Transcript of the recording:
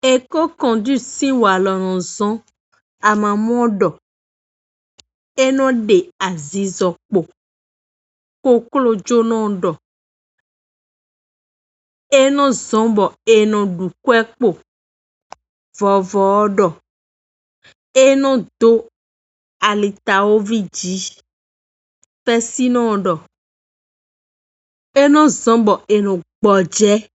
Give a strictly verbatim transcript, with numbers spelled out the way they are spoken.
Eko conduit si walonzon amamodo eno de azizokpo koklo jonondo eno zombo eno dukwekpo vovodo eno do alitaoviji pesinodo eno zombo eno gboje